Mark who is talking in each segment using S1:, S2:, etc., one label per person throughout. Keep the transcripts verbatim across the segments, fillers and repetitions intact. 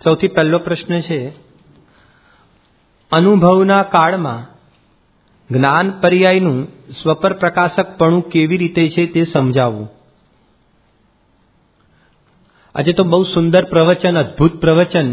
S1: સૌથી પહેલો પ્રશ્ન છે, અનુભવના કાળમાં જ્ઞાન પર્યાયનું સ્વપર પ્રકાશકપણું કેવી રીતે છે તે સમજાવવું. આજે તો બહુ સુંદર પ્રવચન, અદ્ભુત પ્રવચન,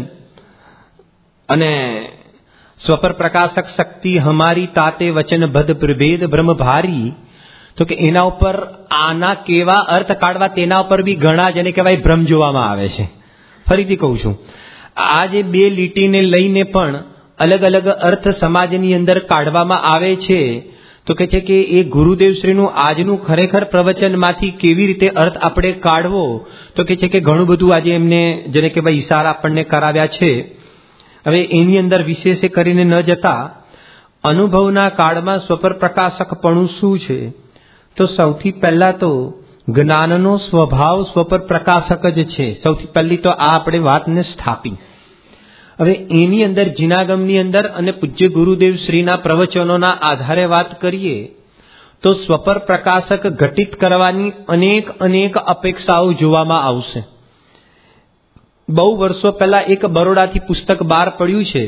S1: અને સ્વપર પ્રકાશક શક્તિ હમારી તાતે વચન ભદ પ્રભેદ બ્રહ્મ ભારી, તો કે એના ઉપર આના કેવા અર્થ કાઢવા તેના ઉપર બી ઘણા જેને કહેવાય ભ્રમ જોવામાં આવે છે. ફરીથી કહું છું, આ જે બે લીટીને લઈને પણ અલગ અલગ અર્થ સમાજની અંદર કાઢવામાં આવે છે. તો કે છે કે એ ગુરુદેવ શ્રીનું આજનું ખરેખર પ્રવચનમાંથી કેવી રીતે અર્થ આપણે કાઢવો, તો કે છે કે ઘણું બધું આજે એમને જેને કહેવાય ઈશારા આપણને કરાવ્યા છે. હવે એની અંદર વિશેષ કરીને ન જતા અનુભવના કાળમાં સ્વપર પ્રકાશકપણું શું છે, તો સૌથી પહેલા તો જ્ઞાનનો સ્વભાવ સ્વપર પ્રકાશક જ છે. સૌથી પહેલી તો આ આપણે વાતને સ્થાપી. હવે એની અંદર જીનાગમની અંદર અને પૂજ્ય ગુરુદેવ શ્રીના પ્રવચનોના આધારે વાત કરીએ તો સ્વપર પ્રકાશક ઘટિત કરવાની અનેક અનેક અપેક્ષાઓ જોવામાં આવશે. બહુ વર્ષો પહેલા એક બરોડાથી પુસ્તક બહાર પડ્યું છે,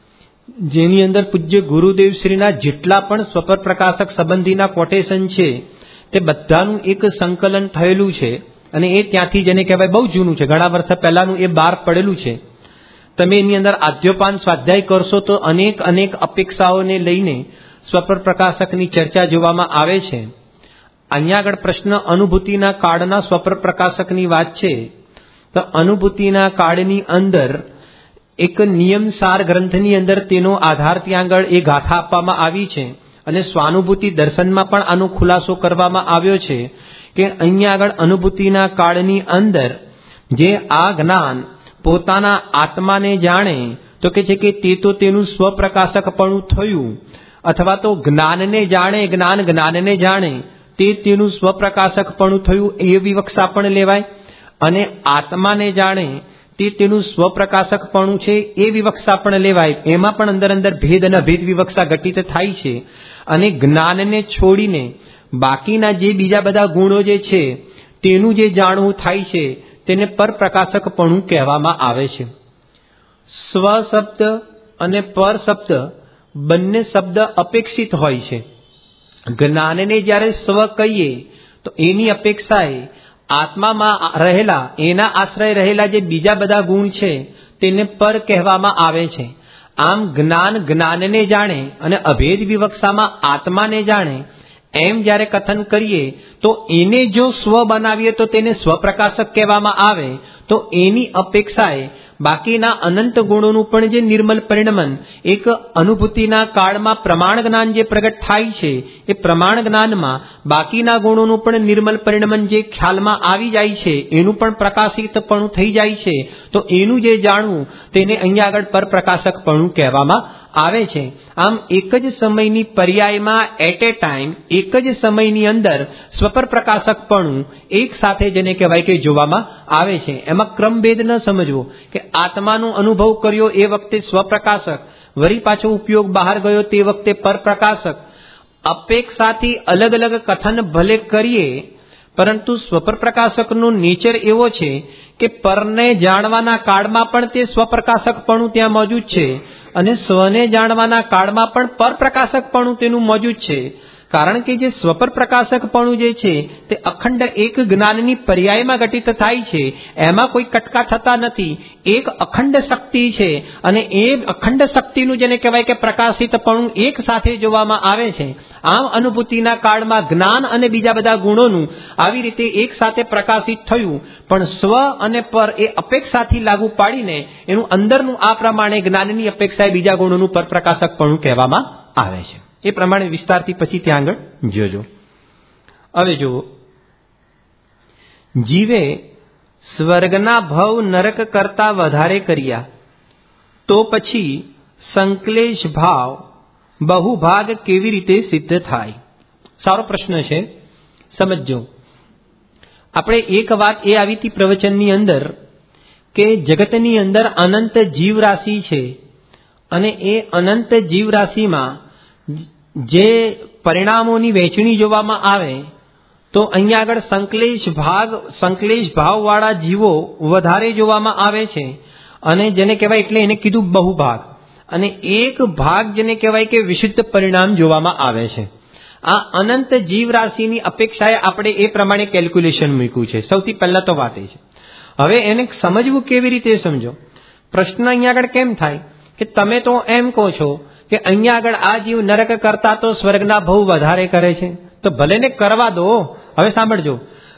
S1: જેની અંદર પૂજ્ય ગુરુદેવ શ્રીના જેટલા પણ સ્વપર પ્રકાશક સંબંધીના કોટેશન છે તે બધાનું એક સંકલન થયેલું છે. અને એ ત્યાંથી જેને કહેવાય બહુ જૂનું છે, ઘણા વર્ષ પહેલાનું એ બહાર પડેલું છે. તમે એની અંદર આદ્યોપાન સ્વાધ્યાય કરશો તો અનેક અનેક અપેક્ષાઓને લઈને સ્વપર પ્રકાશકની ચર્ચા જોવામાં આવે છે. અહીંયા આગળ પ્રશ્ન અનુભૂતિના કાળના સ્વપર પ્રકાશકની વાત છે. તો અનુભૂતિના કાળની અંદર એક નિયમસાર ગ્રંથની અંદર તેનો આધાર ત્યાં આગળ એ ગાથા આપવામાં આવી છે. અને સ્વાનુભૂતિ દર્શનમાં પણ આનો ખુલાસો કરવામાં આવ્યો છે કે અહીંયા આગળ અનુભૂતિના કાળની અંદર જે આ જ્ઞાન પોતાના આત્માને જાણે, તો કે છે કે તે તો તેનું સ્વપ્રકાશકપણું થયું, અથવા તો જ્ઞાનને જાણે, જ્ઞાન જ્ઞાનને જાણે તે તેનું સ્વપ્રકાશકપણું થયું, એ વિવક્ષા પણ લેવાય. અને આત્માને જાણે તે તેનું સ્વપ્રકાશકપણું છે, એ વિવક્ષા પણ લેવાય. એમાં પણ અંદર અંદર ભેદ અને અભેદ વિવક્ષા ઘટિત થાય છે. અને જ્ઞાનને છોડીને બાકીના જે બીજા બધા ગુણો જે છે તેનું જે જાણવું થાય છે તેને પરપ્રકાશકપણું કહેવામાં આવે છે. સ્વ શબ્દ અને પર શબ્દ બંને શબ્દ અપેક્ષિત હોય છે. જ્ઞાનને જ્યારે સ્વ કહીએ તો એની અપેક્ષાએ આત્મામાં રહેલા, એના આશ્રય રહેલા જે બીજા બધા ગુણ છે તેને પર કહેવામાં આવે છે. આમ જ્ઞાન જ્ઞાનને જાણે અને અભેદ વિવક્ષામાં આત્માને જાણે એમ જ્યારે કથન કરીએ તો એને જો સ્વ બનાવીએ તો તેને સ્વપ્રકાશક કહેવામાં આવે. તો એની અપેક્ષાએ બાકીના અનંત ગુણોનું પણ જે નિર્મલ પરિણમન એક અનુભૂતિના કાળમાં પ્રમાણ જ્ઞાન જે પ્રગટ થાય છે, એ પ્રમાણ જ્ઞાનમાં બાકીના ગુણોનું પણ નિર્મલ પરિણમન જે ખ્યાલમાં આવી જાય છે એનું પણ પ્રકાશિતપણું થઈ જાય છે. તો એનું જે જાણવું તેને અહીંયા આગળ પરપ્રકાશકપણું કહેવામાં આવે છે. આમ એક જ સમયની પર્યાયમાં એટ એ ટાઈમ એક જ સમયની અંદર સ્વપર પ્રકાશકપણું એક સાથે જેને કહેવાય કે જોવામાં આવે છે. એમાં ક્રમભેદ ન સમજવો કે આત્માનો અનુભવ કર્યો એ વખતે સ્વપ્રકાશક, વળી પાછો ઉપયોગ બહાર ગયો તે વખતે પરપ્રકાશક. અપેક્ષાથી અલગ અલગ કથન ભલે કરીએ, પરંતુ સ્વપર પ્રકાશકનો નેચર એવો છે કે પરને જાણવાના કાળમાં પણ તે સ્વપ્રકાશકપણું ત્યાં મોજૂદ છે અને સ્વને જાણવાના કાળમાં પણ પરપ્રકાશકપણું તેનું મોજૂદ છે. કારણ કે જે સ્વપર પ્રકાશકપણું જે છે તે અખંડ એક જ્ઞાનની પર્યાયમાં ઘટિત થાય છે. એમાં કોઈ કટકા થતા નથી. એક અખંડ શક્તિ છે અને એ અખંડ શક્તિનું જેને કહેવાય કે પ્રકાશિતપણું એક સાથે જોવામાં આવે છે. આમ અનુભૂતિના કાળમાં જ્ઞાન અને બીજા બધા ગુણોનું આવી રીતે એક સાથે પ્રકાશિત થયું, પણ સ્વ અને પર એ અપેક્ષાથી લાગુ પાડીને એનું અંદરનું આ પ્રમાણે જ્ઞાનની અપેક્ષાએ બીજા ગુણોનું પરપ્રકાશકપણું કહેવામાં આવે છે. એ પ્રમાણે વિસ્તારથી પછી ત્યાં આગળ જોજો. હવે જુઓ, જીવે સ્વર્ગના ભવ નરક કરતા વધારે કર્યા તો પછી સંકલેશ ભાવ બહુભાગ કેવી રીતે સિદ્ધ થાય? સારો પ્રશ્ન છે, સમજો. આપણે એક વાત એ આવી હતી પ્રવચનની અંદર કે જગતની અંદર અનંત જીવ રાશિ છે અને એ અનંત જીવ રાશિમાં જે પરિણામોની વહેંચણી જોવામાં આવે તો અહીંયા આગળ સંકલેશ ભાગ સંકલેશ ભાવવાળા જીવો વધારે જોવામાં આવે છે અને જેને કહેવાય એટલે એને કીધું બહુભાગ, અને એક ભાગ જેને કહેવાય કે વિશુદ્ધ પરિણામ જોવામાં આવે છે. આ અનંત જીવ રાશિની અપેક્ષાએ આપણે એ પ્રમાણે કેલ્ક્યુલેશન મૂક્યું છે. સૌથી પહેલા તો વાત એ છે. હવે એને સમજવું કેવી રીતે સમજો. પ્રશ્ન અહીંયા આગળ કેમ થાય કે તમે તો એમ કહો છો કે અહીંયા આગળ આ જીવ નરક કરતા તો સ્વર્ગના ભવ વધારે કરે છે, તો ભલે ને કરવા દો. હવે સાંભળજો,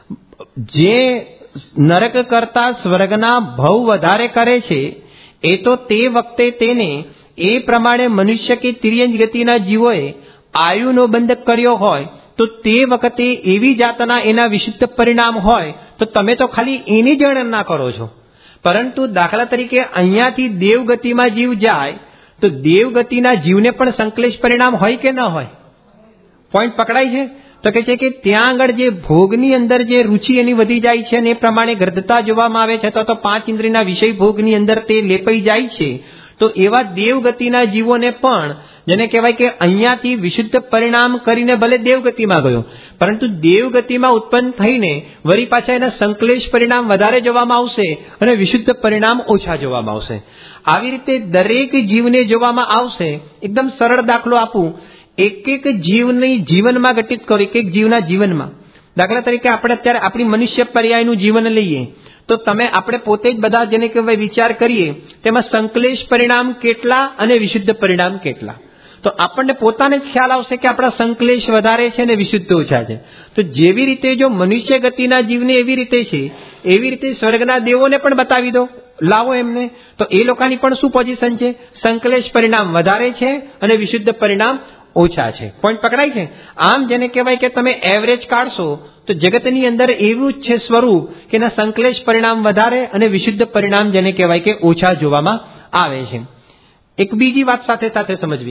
S1: જે નરક કરતા સ્વર્ગના ભવ વધારે કરે છે એ તો તે વખતે તેને એ પ્રમાણે મનુષ્ય કે તિર્યંજ ગતિના જીવોએ આયુનો બંધ કર્યો હોય તો તે વખતે એવી જાતના એના વિશુદ્ધ પરિણામ હોય તો તમે તો ખાલી એની જ ગણના કરો છો. પરંતુ દાખલા તરીકે અહીંયાથી દેવગતિમાં જીવ જાય તો દેવગતિના જીવને પણ સંકલેશ પરિણામ હોય કે ન હોય? પોઈન્ટ પકડાય છે? તો કે છે કે ત્યાં આગળ જે ભોગની અંદર જે રુચિ એની વધી જાય છે અને એ પ્રમાણે ગર્ધતા જોવામાં આવે છે, તો પાંચ ઇન્દ્રિયના વિષય ભોગની અંદર તે લેપાઈ જાય છે. તો એવા દેવગતિના જીવોને પણ જેને કહેવાય કે અહીંયાથી વિશુદ્ધ પરિણામ કરીને ભલે દેવગતિમાં ગયો, પરંતુ દેવગતિમાં ઉત્પન્ન થઈને વળી પાછા એના સંકલેશ પરિણામ વધારે જોવામાં આવશે અને વિશુદ્ધ પરિણામ ઓછા જોવામાં આવશે. આવી રીતે દરેક જીવને જોવામાં આવશે. એકદમ સરળ દાખલો આપું, એક એક જીવની જીવનમાં ઘટિત કરો, એક એક જીવના જીવનમાં. દાખલા તરીકે આપણે અત્યારે આપણી મનુષ્ય પર્યાયનું જીવન લઈએ તો તમે આપણે પોતે જ બધા જેને કહેવાય વિચાર કરીએ તેમાં સંકલેશ પરિણામ કેટલા અને વિશુદ્ધ પરિણામ કેટલા, તો આપણને પોતાને જ ખ્યાલ આવશે કે આપણા સંકલેશ વધારે છે અને વિશુદ્ધ ઓછા છે. તો જેવી રીતે જો મનુષ્ય ગતિના જીવને એવી રીતે છે, એવી રીતે સ્વર્ગના દેવોને પણ બતાવી દો, લાવો એમને, તો એ લોકોની પણ શું પોઝિશન છે? સંકલેશ પરિણામ વધારે છે અને વિશુદ્ધ પરિણામ ઓછા છે. પોઈન્ટ પકડાય છે? આમ જેને કહેવાય કે તમે એવરેજ કાઢશો તો જગતની અંદર એવું જ છે સ્વરૂપ કે એના સંકલેશ પરિણામ વધારે અને વિશુદ્ધ પરિણામ જેને કહેવાય કે ઓછા જોવામાં આવે છે. એક બીજી વાત સાથે સાથે સમજવી,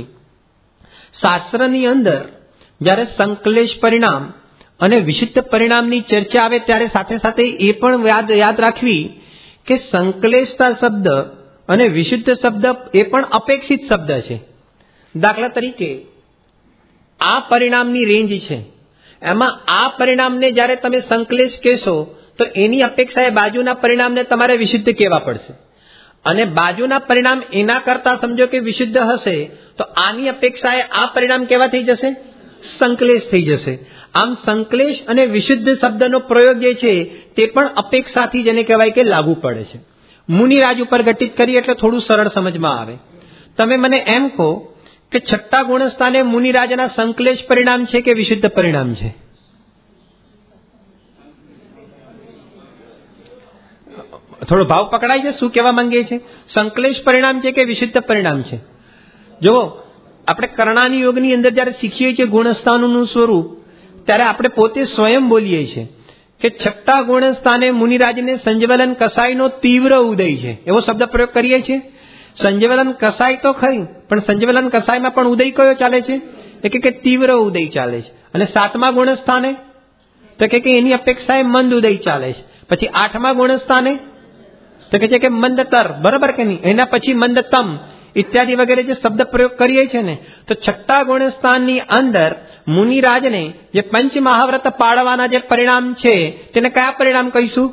S1: શાસ્ત્રની અંદર જ્યારે સંકલેશ પરિણામ અને વિશુદ્ધ પરિણામની ચર્ચા આવે ત્યારે સાથે સાથે એ પણ યાદ યાદ રાખવી કે સંકલેશતા શબ્દ અને વિશુદ્ધ શબ્દ એ પણ અપેક્ષિત શબ્દ છે. દાખલા તરીકે આ પરિણામની રેન્જ છે, એમાં આ પરિણામને જ્યારે તમે સંકલેશ કહેશો તો એની અપેક્ષાએ બાજુના પરિણામને તમારે વિશુદ્ધ કહેવા પડશે, અને બાજુના પરિણામ એના કરતા સમજો કે વિશુદ્ધ હશે તો આની અપેક્ષાએ આ પરિણામ કેવા થઈ જશે? સંકલેશ થઈ જશે. આમ સંકલેશ અને વિશુદ્ધ શબ્દનો પ્રયોગ જે છે તે પણ અપેક્ષાથી જેને કહેવાય કે લાગુ પડે છે. મુનિરાજ ઉપર ઘટિત કરી એટલે થોડું સરળ સમજમાં આવે. તમે મને એમ કહો કે છઠ્ઠા ગુણસ્થાને મુનિરાજના સંકલેશ પરિણામ છે કે વિશુદ્ધ પરિણામ છે? થોડો ભાવ પકડાય છે શું કહેવા માંગે છે? સંકલેશ પરિણામ છે કે વિશુદ્ધ પરિણામ છે? જો આપણે કર્ણાની યોગની અંદર જયારે શીખીએ છીએ ગુણસ્થાનોનું સ્વરૂપ, ત્યારે આપણે પોતે સ્વયં બોલીએ છીએ કે છઠ્ઠા ગુણસ્થાને મુનિરાજને સંજ્વલન કસાયનો તીવ્ર ઉદય છે, એવો શબ્દ પ્રયોગ કરીએ છીએ. સંજ્વલન કસાય તો ખરી, પણ સંજ્વલન કસાયમાં પણ ઉદય કયો ચાલે છે? એ કે તીવ્ર ઉદય ચાલે છે. અને સાતમા ગુણસ્થાને તો કે એની અપેક્ષાએ મંદ ઉદય ચાલે છે. પછી આઠમા ગુણસ્થાને તો કે છે કે મંદતર, બરાબર કે નહીં? એના પછી મંદતમ ઇત્યાદિ વગેરે જે શબ્દ પ્રયોગ કરીએ છીએ ને, તો છઠ્ઠા ગુણસ્થાનની અંદર મુનિરાજને જે પંચ મહાવ્રત પાડવાના જે પરિણામ છે તેને કયા પરિણામ કહીશું?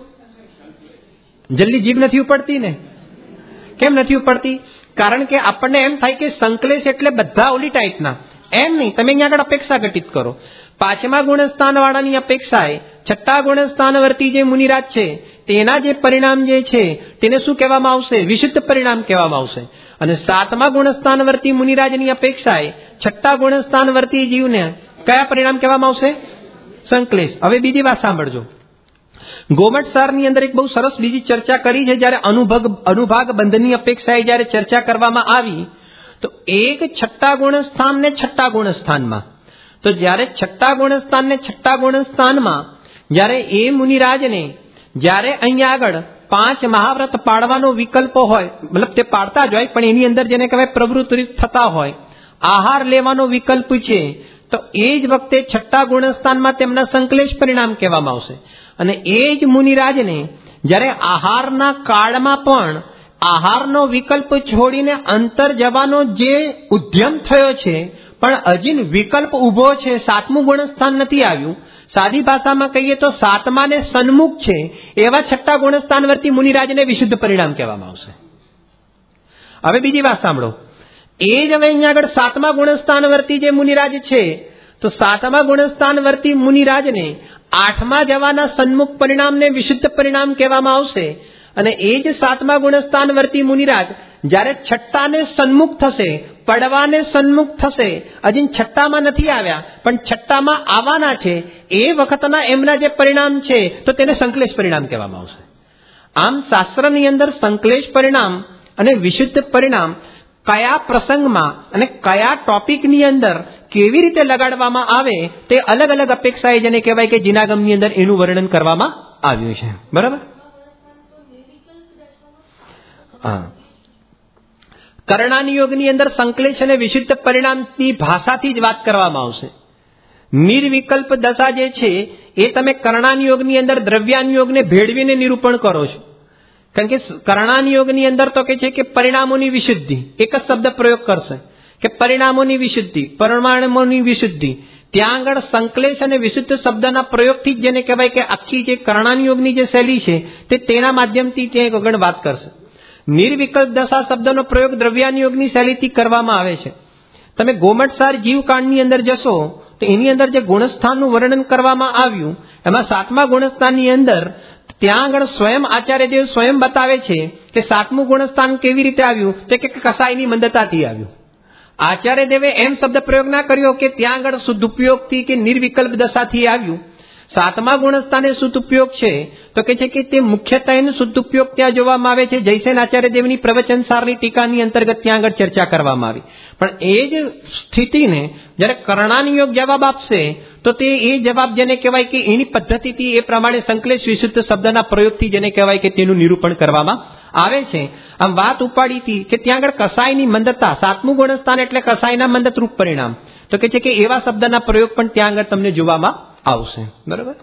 S1: જલ્દી જીભ નથી ઉપડતી ને? કેમ નથી ઉપડતી? કારણ કે આપણને એમ થાય કે સંકલેશ એટલે બધા ઓલી ટાઈપના. એમ નહીં, તમે અહીંયા આગળ અપેક્ષા ઘટિત કરો. પાંચમા ગુણસ્થાન વાળાની અપેક્ષાએ છઠ્ઠા ગુણસ્થાન વર્તી જે મુનિરાજ છે તેના જે પરિણામ જે છે તેને શું કહેવામાં આવશે? વિશુદ્ધ પરિણામ કહેવામાં આવશે. અને સાતમા ગુણસ્થાન વર્તી મુનિરાજની અપેક્ષાએ છઠ્ઠા ગુણસ્થાન વર્તી જીવને કયા પરિણામ કહેવામાં આવશે? સંકલેશ. હવે બીજી વાત સાંભળજો. ગોમટ સારની અંદર એક બહુ સરસ બીજી ચર્ચા કરી છે. જ્યારે અનુભગ અનુભાગ બંધની અપેક્ષાએ જ્યારે ચર્ચા કરવામાં આવી તો એક છઠ્ઠા ગુણસ્થાન ને છઠ્ઠા ગુણસ્થાનમાં, તો જ્યારે છઠ્ઠા ગુણસ્થાન ને છઠ્ઠા ગુણસ્થાનમાં જ્યારે એ મુનિરાજને જ્યારે અહીંયા આગળ પાંચ મહાવ્રત પાડવાનો વિકલ્પ હોય, મતલબ તે પાડતા જ હોય પણ એની અંદર જેને કહેવાય પ્રવૃત્તિ થતા હોય, આહાર લેવાનો વિકલ્પ છે, તો એ જ વખતે છઠ્ઠા ગુણસ્થાનમાં તેમના સંકલેશ પરિણામ કહેવામાં આવશે. અને એ જ મુનિરાજને જ્યારે આહારના કાળમાં પણ આહારનો વિકલ્પ છોડીને અંતર જવાનો જે ઉદ્યમ થયો છે પણ હજી વિકલ્પ ઉભો છે, સાતમું ગુણસ્થાન નથી આવ્યું, સાદી ભાષામાં કહીએ તો સાતમાને સન્મુખ છે, એવા છઠ્ઠા ગુણસ્થાન વર્તી મુનિરાજને વિશુદ્ધ પરિણામ કહેવામાં આવશે. હવે બીજી વાત સાંભળો. એ જ હવે અહીંયા આગળ સાતમા ગુણસ્થાન વર્તી જે મુનિરાજ છે, તો સાતમા ગુણસ્થાન વર્તી મુનિરાજને આઠમા જવાના સન્મુખ પરિણામને વિશુદ્ધ પરિણામ કહેવામાં આવશે. અને એ જ સાતમા ગુણસ્થાન વર્તી મુનિરાજ જ્યારે છઠ્ઠાને સન્મુખ થશે, પડવાને સન્મુખ થશે, હજી છઠ્ઠામાં નથી આવ્યા પણ છઠ્ઠામાં આવવાના છે, એ વખતના એમના જે પરિણામ છે તો તેને સંકલેશ પરિણામ કહેવામાં આવશે. આમ શાસ્ત્રની અંદર સંકલેશ પરિણામ અને વિશુદ્ધ પરિણામ કયા પ્રસંગમાં અને કયા ટોપિકની અંદર કેવી રીતે લગાડવામાં આવે તે અલગ અલગ અપેક્ષાએ જેને કહેવાય કે જીનાગમની અંદર એનું વર્ણન કરવામાં આવ્યું છે. બરાબર. હા, કર્ણાનિયોગની અંદર સંકલેશ અને વિશુદ્ધ પરિણામની ભાષાથી જ વાત કરવામાં આવશે. નિર્વિકલ્પ દશા જે છે એ તમે કર્ણાનિયોગની અંદર દ્રવ્યાનિયોગને ભેળવીને નિરૂપણ કરો છો. કારણ કે કર્ણાનિયોગની અંદર તો કે છે કે પરિણામોની વિશુદ્ધિ, એક જ શબ્દ પ્રયોગ કરશે કે પરિણામોની વિશુદ્ધિ, પરિણામોની વિશુદ્ધિ. ત્યાં આગળ સંકલેશ અને વિશુદ્ધ શબ્દના પ્રયોગથી જ જેને કહેવાય કે આખી જે કર્ણાનિયોગની જે શૈલી છે તે તેના માધ્યમથી ત્યાં આગળ વાત કરશે. નિર્વિકલ્પ દશા શબ્દનો પ્રયોગ દ્રવ્યાનિયોગની શૈલીથી કરવામાં આવે છે. તમે ગોમટસાર જીવકાંડની અંદર જશો તો એની અંદર જે ગુણસ્થાનનું વર્ણન કરવામાં આવ્યું એમાં સાતમા ગુણસ્થાનની અંદર ત્યાં આગળ સ્વયં આચાર્યદેવ સ્વયં બતાવે છે કે સાતમું ગુણસ્થાન કેવી રીતે આવ્યું, તો કે કસાઈની મંદતાથી આવ્યું. આચાર્યદેવે એમ શબ્દ પ્રયોગ ના કર્યો કે ત્યાં આગળ શુદ્ધ ઉપયોગથી કે નિર્વિકલ્પ દશાથી આવ્યું. સાતમા ગુણસ્થાને શુદ્ધ ઉપયોગ છે તો કે છે કે તે મુખ્યત્વે શુદ્ધ ઉપયોગ ત્યાં જોવામાં આવે છે. જયસેન આચાર્યદેવની પ્રવચન સારની ટીકાની અંતર્ગત ત્યાં આગળ ચર્ચા કરવામાં આવી. પણ એ જ સ્થિતિને જ્યારે કર્ણાનિયોગ જવાબ આપશે તો તે એ જવાબ જેને કહેવાય કે એની પદ્ધતિથી એ પ્રમાણે સંકલેશ વિશુદ્ધ શબ્દના પ્રયોગથી જેને કહેવાય કે તેનું નિરૂપણ કરવામાં આવે છે. આમ વાત ઉપાડી હતી કે ત્યાં આગળ કસાઈની મંદતા, સાતમું ગુણસ્થાન એટલે કસાઈના મંદતરૂપ પરિણામ, તો કે છે કે એવા શબ્દના પ્રયોગ પણ ત્યાં આગળ તમને જોવામાં આવશે. બરાબર.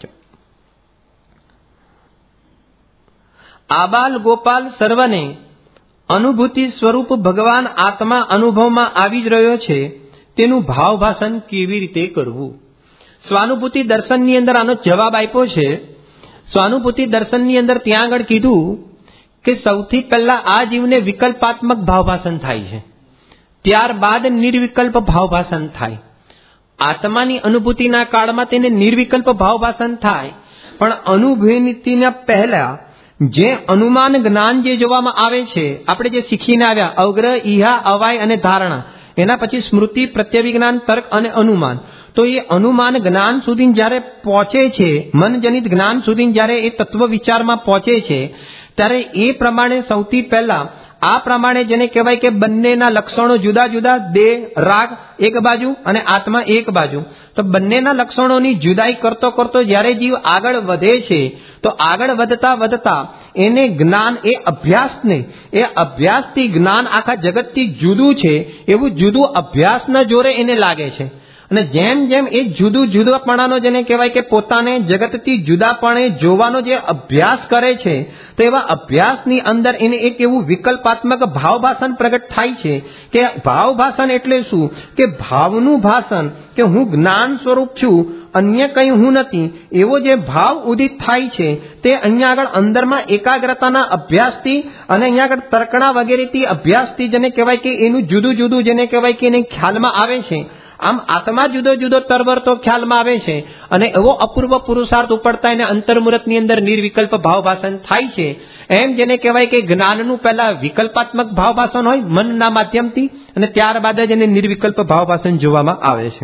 S1: આબાલ ગોપાલ સર્વને અનુભૂતિ સ્વરૂપ ભગવાન આત્મા અનુભવમાં આવી જ રહ્યો છે, તેનું ભાવ ભાષણ કેવી રીતે કરવું? સ્વાનુભૂતિ દર્શનની અંદર આનો જવાબ આપ્યો છે. સ્વાનુભૂતિ દર્શનની અંદર ત્યાં આગળ કીધું કે સૌથી પહેલા આ જીવને વિકલ્પાત્મક ભાવભાષણ થાય છે, ત્યારબાદ નિર્વિકલ્પ ભાવભાષણ થાય. આત્માની અનુભૂતિના કાળમાં તેને નિર્વિકલ્પ ભાવભાષણ થાય, પણ અનુભૂતિના પહેલા જે અનુમાન જ્ઞાન જે જોવામાં આવે છે, આપણે જે શીખીને આવ્યા અવગ્રહ, ઈહા, અવાય અને ધારણા, એના પછી સ્મૃતિ, પ્રત્યવિજ્ઞાન, તર્ક અને અનુમાન. તો એ અનુમાન જ્ઞાન સુધી જ્યારે પહોંચે છે, મનજનિત જ્ઞાન સુધી જ્યારે એ તત્વ વિચારમાં પહોંચે છે, ત્યારે એ પ્રમાણે સૌથી પહેલા આ પ્રમાણે જેને કહેવાય કે બંનેના લક્ષણો જુદા જુદા, દેહ, રાગ એક બાજુ અને આત્મા એક બાજુ, તો બંનેના લક્ષણોની જુદાઈ કરતો કરતો જ્યારે જીવ આગળ વધે છે તો આગળ વધતા વધતા એને જ્ઞાન, એ અભ્યાસને, એ અભ્યાસથી જ્ઞાન આખા જગતથી જુદું છે એવું જુદું અભ્યાસના જોરે એને લાગે છે. અને જેમ જેમ એ જુદું જુદાપણાનો જેને કહેવાય કે પોતાને જગતથી જુદાપણે જોવાનો જે અભ્યાસ કરે છે, તો એવા અભ્યાસની અંદર એને એક એવું વિકલ્પાત્મક ભાવ ભાષણ પ્રગટ થાય છે. કે ભાવ ભાષણ એટલે શું? કે ભાવનું ભાષણ, કે હું જ્ઞાન સ્વરૂપ છું, અન્ય કંઈ હું નથી, એવો જે ભાવ ઉદિત થાય છે તે અહીંયા આગળ અંદરમાં એકાગ્રતાના અભ્યાસથી અને અહીંયા આગળ તર્કણા વગેરેથી અભ્યાસથી જેને કહેવાય કે એનું જુદું જુદું જેને કહેવાય કે એને ખ્યાલમાં આવે છે. આમ આત્મા જુદો જુદો તરવરતો ખ્યાલમાં આવે છે અને એવો અપૂર્વ પુરુષાર્થ ઉપડતા એને અંતર્મુહૂર્તની અંદર નિર્વિકલ્પ ભાવ ભાષણ થાય છે. એમ જેને કહેવાય કે જ્ઞાનનું પહેલા વિકલ્પાત્મક ભાવ ભાષણ હોય મનના માધ્યમથી, અને ત્યારબાદ જ એને નિર્વિકલ્પ ભાવ ભાષણ જોવામાં આવે છે.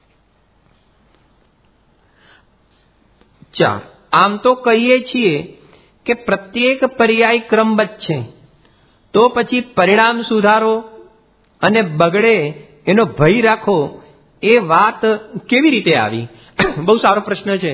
S1: ચાર, આમ તો કહીએ છીએ કે પ્રત્યેક પર્યાય ક્રમબદ્ધ છે, તો પછી પરિણામ સુધારો અને બગડે એનો ભય રાખો, એ વાત કેવી રીતે આવી? બહુ સારો પ્રશ્ન છે.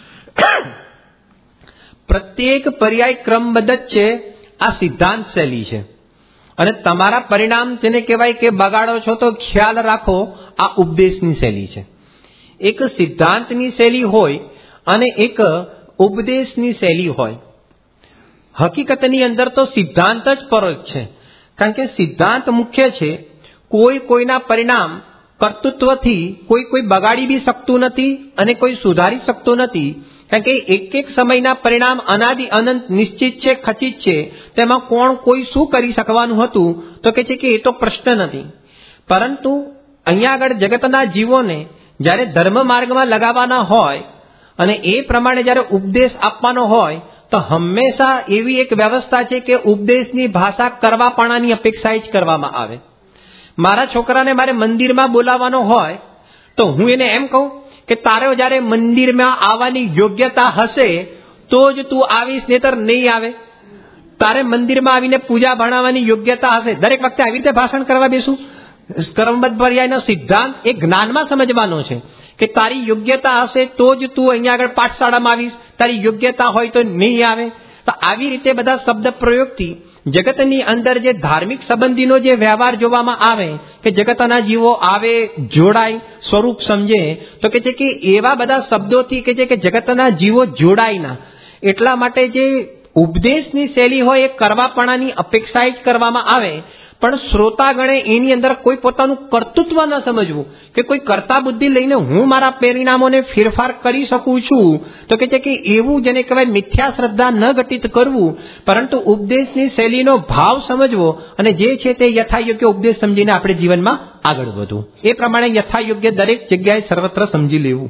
S1: પ્રત્યેક પર્યાય ક્રમબદ્ધ જ છે, આ સિદ્ધાંત શૈલી છે. અને તમારા પરિણામ જેને કહેવાય કે બગાડો છો તો ખ્યાલ રાખો, આ ઉપદેશની શૈલી છે. એક સિદ્ધાંતની શૈલી હોય અને એક ઉપદેશની શૈલી હોય. હકીકતની અંદર તો સિદ્ધાંત જ પરોક્ષ છે, કારણ કે સિદ્ધાંત મુખ્ય છે. કોઈ કોઈના પરિણામ કર્તૃત્વથી કોઈ કોઈ બગાડી બી શકતું નથી અને કોઈ સુધારી શકતું નથી. કારણ કે એક એક સમયના પરિણામ અનાદિ અનંત નિશ્ચિત છે, ખચિત છે. તેમાં કોણ કોઈ શું કરી શકવાનું હતું તો કે છે કે એ તો પ્રશ્ન નથી. પરંતુ અહીંયા આગળ જગતના જીવોને જ્યારે ધર્મ માર્ગમાં લગાવવાના હોય અને એ પ્રમાણે જ્યારે ઉપદેશ આપવાનો હોય તો હંમેશા એવી એક વ્યવસ્થા છે કે ઉપદેશની ભાષા કરવાપણાની અપેક્ષા જ કરવામાં આવે. મારા છોકરાને મારે મંદિરમાં બોલાવવાનો હોય તો હું એને એમ કહું કે તારે જ્યારે મંદિરમાં આવવાની યોગ્યતા હશે તો જ તું આવીશ, નહીતર નહીં આવે. તારે મંદિરમાં આવીને પૂજા ભણાવવાની યોગ્યતા હશે. દરેક વખતે આવી રીતે ભાષણ કરવા બેસું? કર્મબદ્ધ પર્યાયનો સિદ્ધાંત એ જ્ઞાનમાં સમજવાનો છે કે તારી યોગ્યતા હશે તો જ તું અહીંયા આગળ પાઠશાળામાં આવીશ, તારી યોગ્યતા હોય તો નહીં આવે. તો આવી રીતે બધા શબ્દ પ્રયોગથી જગતની અંદર જે ધાર્મિક સંબંધીનો જે વ્યવહાર જોવામાં આવે કે જગતના જીવો આવે, જોડાય, સ્વરૂપ સમજે, તો કે છે કે એવા બધા શબ્દોથી કે છે કે જગતના જીવો જોડાય ના. એટલા માટે જે ઉપદેશની શૈલી હોય એ કરવાપણાની અપેક્ષા જ કરવામાં આવે. પણ શ્રોતાગણે એની અંદર કોઈ પોતાનું કર્તૃત્વ ન સમજવું કે કોઈ કર્તા બુદ્ધિ લઈને હું મારા પરિણામોને ફેરફાર કરી શકું છું, તો કે છે કે એવું જેને કહેવાય મિથ્યા શ્રદ્ધા ન ઘટિત કરવું, પરંતુ ઉપદેશની શૈલીનો ભાવ સમજવો અને જે છે તે યથાયોગ્ય ઉપદેશ સમજીને આપણે જીવનમાં આગળ વધવું. એ પ્રમાણે યથાયોગ્ય દરેક જગ્યાએ સર્વત્ર સમજી લેવું.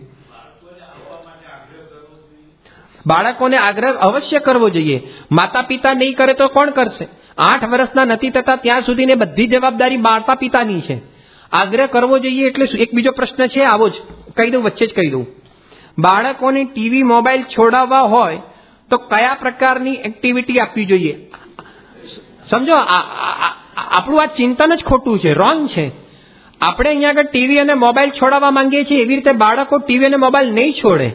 S1: બાળકોને આગ્રહ અવશ્ય કરવો જોઈએ. માતા પિતા નહીં કરે તો કોણ કરશે? આઠ વર્ષના નથી થતા ત્યાં સુધીને બધી જવાબદારી માતા પિતાની છે. આગ્રહ કરવો જોઈએ. એટલે એક બીજો પ્રશ્ન છે, આવો જ કહી દઉં, વચ્ચે જ કહી દઉં. બાળકોને ટીવી મોબાઈલ છોડાવવા હોય તો કયા પ્રકારની એક્ટિવિટી આપવી જોઈએ? સમજો, આપણું આ ચિંતન જ ખોટું છે, રોંગ છે. આપણે અહીંયા આગળ ટીવી અને મોબાઈલ છોડાવવા માંગીએ છીએ, એવી રીતે બાળકો ટીવી અને મોબાઈલ નહીં છોડે.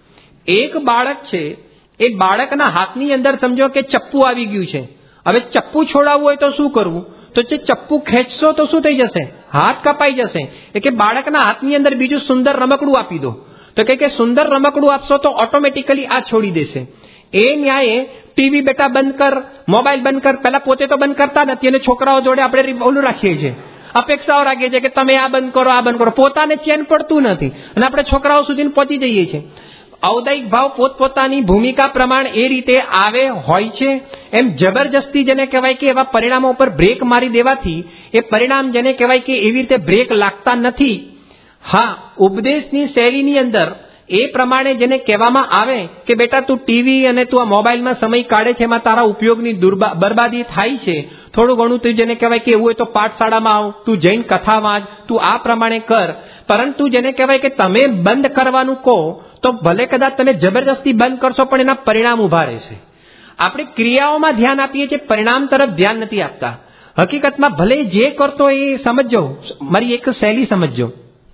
S1: એક બાળક છે, એ બાળકના હાથની અંદર સમજો કે ચપ્પુ આવી ગયું છે. હવે ચપ્પુ છોડાવવું હોય તો શું કરવું? તો જે ચપ્પુ ખેંચશો તો શું થઈ જશે? હાથ કપાઈ જશે. એ કે બાળકના હાથની અંદર બીજું સુંદર રમકડું આપી દો. તો કે સુંદર રમકડું આપશો તો ઓટોમેટિકલી આ છોડી દેશે. એ ન્યાયે ટીવી બેટા બંધ કર, મોબાઈલ બંધ કર, પેલા પોતે તો બંધ કરતા નથી અને છોકરાઓ જોડે આપણે ઓલું રાખીએ છીએ, અપેક્ષાઓ રાખીએ છીએ કે તમે આ બંધ કરો, આ બંધ કરો. પોતાને ચેન પડતું નથી અને આપણે છોકરાઓ સુધી પહોંચી જઈએ છીએ. ઔદાયિક ભાવ પોતપોતાની ભૂમિકા પ્રમાણે એ રીતે આવે હોય છે. એમ જબરજસ્તી જેને કહેવાય કે એવા પરિણામો ઉપર બ્રેક મારી દેવાથી એ પરિણામ જેને કહેવાય કે એવી રીતે બ્રેક લાગતા નથી. હા, ઉપદેશની શૈલીની અંદર એ પ્રમાણે જેને કહેવામાં આવે કે બેટા તું ટીવી અને તું આ મોબાઈલમાં સમય કાઢે છે, એમાં તારા ઉપયોગની બરબાદી થાય છે, થોડું ઘણું તું જેને કહેવાય કે એવું હોય તો પાઠશાળામાં આવ, તું જૈન કથા વાંચ, તું આ પ્રમાણે કર. પરંતુ જેને કહેવાય કે તમે બંધ કરવાનું કહો તો ભલે કદાચ તમે જબરજસ્તી બંધ કરશો પણ એના પરિણામ ઉભા રહેશે. આપણે ક્રિયાઓમાં ધ્યાન આપીએ છીએ, પરિણામ તરફ ધ્યાન નથી આપતા. હકીકતમાં ભલે જે કરતો એ સમજજો, મારી એક શૈલી સમજજો.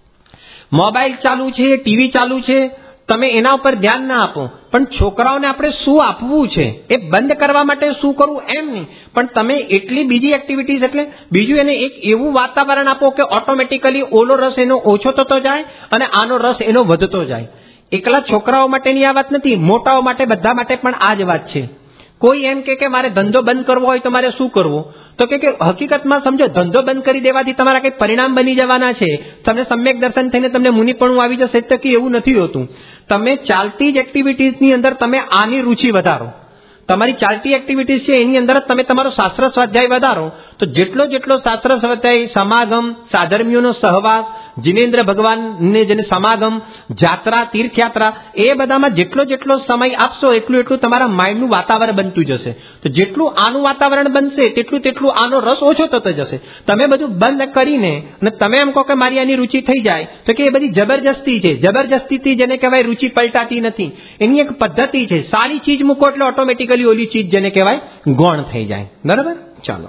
S1: મોબાઈલ ચાલુ છે, ટીવી ચાલુ છે, તમે એના ઉપર ધ્યાન ના આપો, પણ છોકરાઓને આપણે શું આપવું છે એ બંધ કરવા માટે શું કરવું એમ નહીં, પણ તમે એટલી બીજી એક્ટિવિટીઝ એટલે બીજું એને એક એવું વાતાવરણ આપો કે ઓટોમેટિકલી ઓલો રસ એનો ઓછો થતો જાય અને આનો રસ એનો વધતો જાય. એકલા છોકરાઓ માટેની આ વાત નથી, મોટાઓ માટે, બધા માટે પણ આ જ વાત છે. કોઈ એમ કે મારે ધંધો બંધ કરવો હોય તો મારે શું કરવું? તો કે હકીકતમાં સમજો, ધંધો બંધ કરી દેવાથી તમારા કઈ પરિણામ બની જવાના છે, તમને સમ્યક દર્શન થઈને તમને મુનિપણું આવી જશે, તો કે એવું નથી હોતું. તમે ચાલતી જ એક્ટિવિટીઝની અંદર તમે આની રુચિ વધારો. તમારી ચાલતી એક્ટિવિટીઝ છે એની અંદર તમે તમારો શાસ્ત્ર સ્વાધ્યાય વધારો, તો જેટલો જેટલો શાસ્ત્ર સ્વાધ્યાય, સમાગમ, સાધર્મીઓનો સહવાસ, જીનેન્દ્ર ભગવાનને જેને સમાગમ, જાત્રા, તીર્થયાત્રા, એ બધામાં જેટલો જેટલો સમય આપશો એટલું એટલું તમારા માઇન્ડનું વાતાવરણ બનતું જશે. તો જેટલું આનું વાતાવરણ બનશે તેટલું તેટલું આનો રસ ઓછો થતો જશે. તમે બધું બંધ કરીને અને તમે એમ કહો કે મારી આની રુચિ થઈ જાય, તો કે એ બધી જબરજસ્તી છે. જબરજસ્તીથી જેને કહેવાય રુચિ પલટાતી નથી, એની એક પદ્ધતિ છે. સારી ચીજ મૂકો એટલે ઓટોમેટિકલી ઓલી ચીજ જેને કહેવાય ગૌણ થઈ જાય. બરાબર? ચાલો,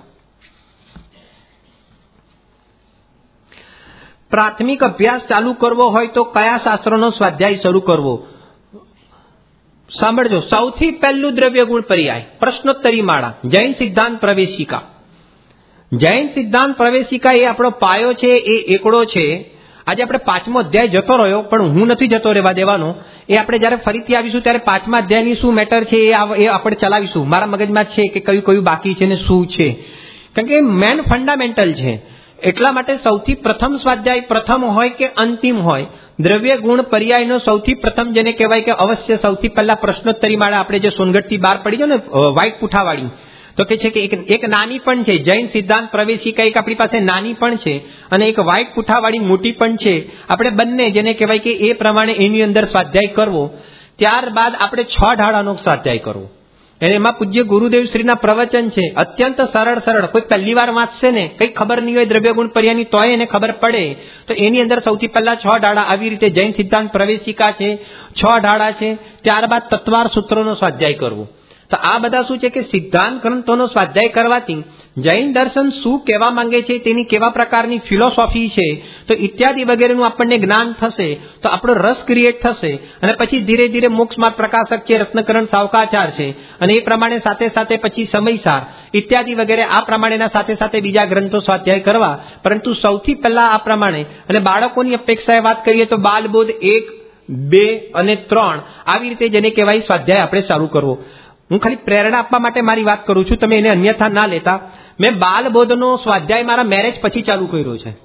S1: પ્રાથમિક અભ્યાસ ચાલુ કરવો હોય તો કયા શાસ્ત્રોનો સ્વાધ્યાય શરૂ કરવો? સાંભળજો. સૌથી પહેલું દ્રવ્ય ગુણ પર્યાય, પ્રશ્નોત્તરી માળા, જૈન સિદ્ધાંત પ્રવેશિકા. જૈન સિદ્ધાંત પ્રવેશિકા એ આપણો પાયો છે, એ એકડો છે. આજે આપણે પાંચમો અધ્યાય જતો રહ્યો, પણ હું નથી જતો રહેવા દેવાનો. એ આપણે જયારે ફરીથી આવીશું ત્યારે પાંચમા અધ્યાયની શું મેટર છે એ આપણે ચલાવીશું. મારા મગજમાં છે કે કયું કયું બાકી છે ને શું છે, કારણ કે મેન ફંડામેન્ટલ છે. એટલા માટે સૌથી પ્રથમ સ્વાધ્યાય પ્રથમ હોય કે અંતિમ હોય, દ્રવ્ય ગુણ પર્યાયનો સૌથી પ્રથમ જેને કહેવાય કે અવશ્ય સૌથી પહેલા પ્રશ્નોત્તરી માળા આપણે જે સોનગઢથી બહાર પડી ગયો ને વ્હાઈટ પૂઠાવાળી, તો કે છે કે એક એક નાની પણ છે, જૈન સિદ્ધાંત પ્રવેશિકા એક આપણી પાસે નાની પણ છે અને એક વ્હાઈટ પૂઠાવાળી મોટી પણ છે. આપણે બંને જેને કહેવાય કે એ પ્રમાણે એની અંદર સ્વાધ્યાય કરવો. ત્યારબાદ આપણે છ ઢાળાનો સ્વાધ્યાય કરવો. અને એમાં પૂજ્ય ગુરુદેવ શ્રીના પ્રવચન છે, અત્યંત સરળ સરળ. કોઈ પહેલી વાર વાંચશે ને, કઈ ખબર નહીં હોય દ્રવ્ય ગુણ પર્યાયની, તોય એને ખબર પડે. તો એની અંદર સૌથી પહેલા છ ઢાળા આવી રીતે જૈન સિદ્ધાંત પ્રવેશિકા છે, છ ઢાળા છે. ત્યારબાદ તત્વાર સૂત્રોનો સ્વાધ્યાય કરવો. તો આ બધા શું છે કે સિદ્ધાંત ગ્રંથોનો સ્વાધ્યાય કરવાથી જૈન દર્શન શું કહેવા માંગે છે, તેની કેવા પ્રકારની ફિલોસોફી છે, તો ઇત્યાદિ વગેરેનું આપણને જ્ઞાન થશે. તો આપણો રસ ક્રિએટ થશે અને પછી ધીરે ધીરે મોક્ષ માર્ગ પ્રકાશક છે, રત્નકરણ સાવકાચાર છે, અને એ પ્રમાણે સાથે સાથે પછી સમયસાર ઇત્યાદિ વગેરે આ પ્રમાણેના સાથે સાથે બીજા ગ્રંથો સ્વાધ્યાય કરવા. પરંતુ સૌથી પહેલા આ પ્રમાણે, અને બાળકોની અપેક્ષાએ વાત કરીએ તો બાલબોધ એક, બે અને ત્રણ આવી રીતે જેને કહેવાય સ્વાધ્યાય આપણે ચાલુ કરવો. હું ખાલી પ્રેરણા આપવા માટે મારી વાત કરું છું, તમે એને અન્યથા ના લેતા. મેં બાલબોધનો સ્વાધ્યાય મારા મેરેજ પછી ચાલુ કર્યો છે,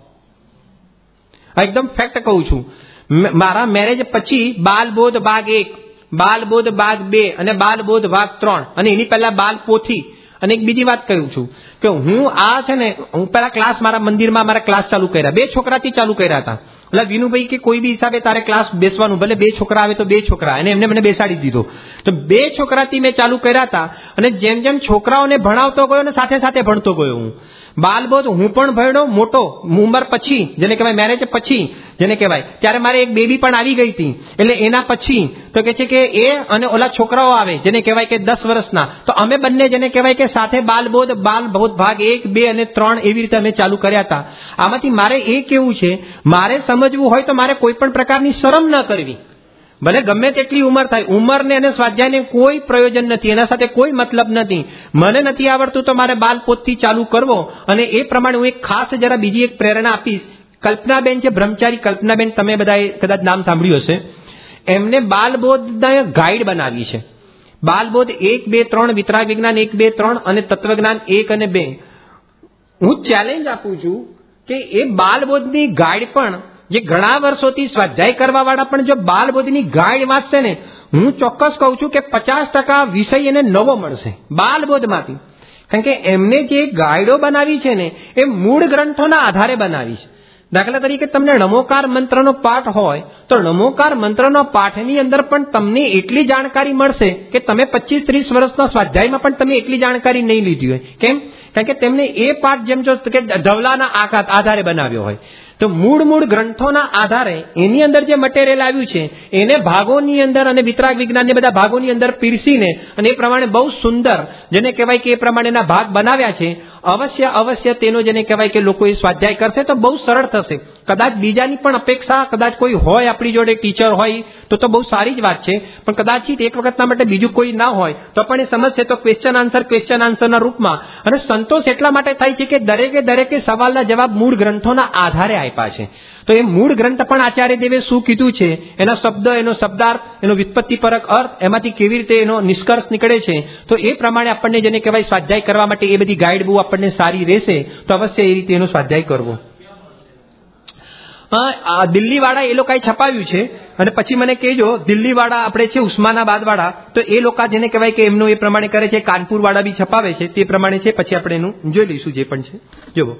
S1: એકદમ ફેક્ટ કહું છું. મારા મેરેજ પછી બાલબોધ ભાગ એક, બાલબોધ ભાગ બે અને બાલબોધ ભાગ ત્રણ, અને એની પહેલા બાલ પોથી. અને એક બીજી વાત કહું છું કે હું આ છે ને, હું પેલા ક્લાસ મારા મંદિરમાં મારા ક્લાસ ચાલુ કર્યા, બે છોકરાથી ચાલુ કર્યા હતા. એટલે વિનુભાઈ કે કોઈ બી હિસાબે તારે ક્લાસ બેસવાનું, ભલે બે છોકરા આવે તો બે છોકરા, અને એમને મને બેસાડી દીધો. તો બે છોકરાથી મેં ચાલુ કર્યા હતા, અને જેમ જેમ છોકરાઓને ભણાવતો ગયો ને સાથે સાથે ભણતો ગયો હું. બાલબોધ હું પણ ભણ્યો મોટો, ઉંમર પછી જેને કહેવાય મેરેજ પછી જેને કહેવાય, ત્યારે મારે એક બેબી પણ આવી ગઈ હતી. એટલે એના પછી તો કે છે કે એ અને ઓલા છોકરાઓ આવે જેને કહેવાય કે દસ વર્ષના, તો અમે બંને જેને કહેવાય કે સાથે બાલબોધ બાલબોધ ભાગ એક, બે અને ત્રણ એવી રીતે અમે ચાલુ કર્યા હતા. આમાંથી મારે એ કેવું છે, મારે સમજવું હોય તો મારે કોઈ પણ પ્રકારની શરમ ન કરવી. ભલે ગમે તેટલી ઉંમર થાય, ઉંમરને અને સ્વાધ્યાયને કોઈ પ્રયોજન નથી, એના સાથે કોઈ મતલબ નથી. મને નથી આવડતું તો મારે બાલપોથથી ચાલુ કરવો. અને એ પ્રમાણે હું એક ખાસ જરા બીજી એક પ્રેરણા આપીશ. કલ્પનાબેન છે, બ્રહ્મચારી કલ્પનાબેન, તમે બધાએ કદાચ નામ સાંભળ્યું હશે. એમને બાલબોધના ગાઈડ બનાવી છે. બાલબોધ એક, બે, ત્રણ, વિતરાગ વિજ્ઞાન એક, બે, ત્રણ અને તત્વજ્ઞાન એક અને બે. હું ચેલેન્જ આપું છું કે એ બાલબોધની ગાઈડ પણ જે ઘણા વર્ષોથી સ્વાધ્યાય કરવા વાળા પણ જો બાલબોધની ગાઈડ વાંચશે ને, હું ચોક્કસ કહું છું કે પચાસ ટકા વિષય એને નવો મળશે બાલબોધમાંથી. કારણ કે એમને જે ગાઈડો બનાવી છે ને, એ મૂળ ગ્રંથોના આધારે બનાવી છે. દાખલા તરીકે તમને નમોકાર મંત્રનો પાઠ હોય તો નમોકાર મંત્રનો પાઠની અંદર પણ તમને એટલી જાણકારી મળશે કે તમે પચીસ ત્રીસ વર્ષના સ્વાધ્યાયમાં પણ તમે એટલી જાણકારી નહીં લીધી હોય. કેમ? કારણ કે તેમને એ પાઠ જેમ જો કે ધવલાના આધારે બનાવ્યો હોય. તો મૂળ મૂળ ગ્રંથોના આધારે એની અંદર જે મટીરિયલ આવ્યું છે એને ભાગોની અંદર અને વિતરાગ વિજ્ઞાનને બધા ભાગોની અંદર પીરસીને અને એ પ્રમાણે બહુ સુંદર જેને કહેવાય કે એ પ્રમાણેના ભાગ બનાવ્યા છે. અવશ્ય અવશ્ય તેનો જેને કહેવાય કે લોકો એ સ્વાધ્યાય કરશે તો બહુ સરળ થશે. કદાચ બીજાની પણ અપેક્ષા કદાચ કોઈ હોય આપણી જોડે ટીચર હોય તો તો બહુ સારી જ વાત છે, પણ કદાચિત એક વખતના માટે બીજું કોઈ ના હોય તો પણ એ સમજશે તો ક્વેશ્ચન આન્સર ક્વેશ્ચન આન્સરના રૂપમાં. અને સંતોષ એટલા માટે થાય છે કે દરેકે દરેકે સવાલના જવાબ મૂળ ગ્રંથોના આધારે આપ્યા છે. તો એ મૂળ ગ્રંથ પણ આચાર્ય દેવે શું કીધું છે, એનો શબ્દ, એનો શબ્દાર્થ, એનો વ્યુત્પત્તિપરક અર્થ, એમાંથી કેવી રીતે એનો નિષ્કર્ષ નીકળે છે, તો એ પ્રમાણે આપણને જેને કહેવાય સ્વાધ્યાય કરવા માટે એ બધી ગાઈડ બહુ આપણને સારી રહેશે. તો અવશ્ય એ રીતે એનો સ્વાધ્યાય કરવો. દિલ્હી વાળા એ લોકોએ છપાવ્યું છે, અને પછી મને કહેજો દિલ્હી વાળા આપણે છે ઉસ્માનાબાદ વાળા, તો એ લોકો જેને કહેવાય કે એમનું એ પ્રમાણે કરે છે. કાનપુર વાળા બી છપાવે છે, તે પ્રમાણે છે. પછી આપણે એનું જોઈ લઈશું જે પણ છે. જુઓ,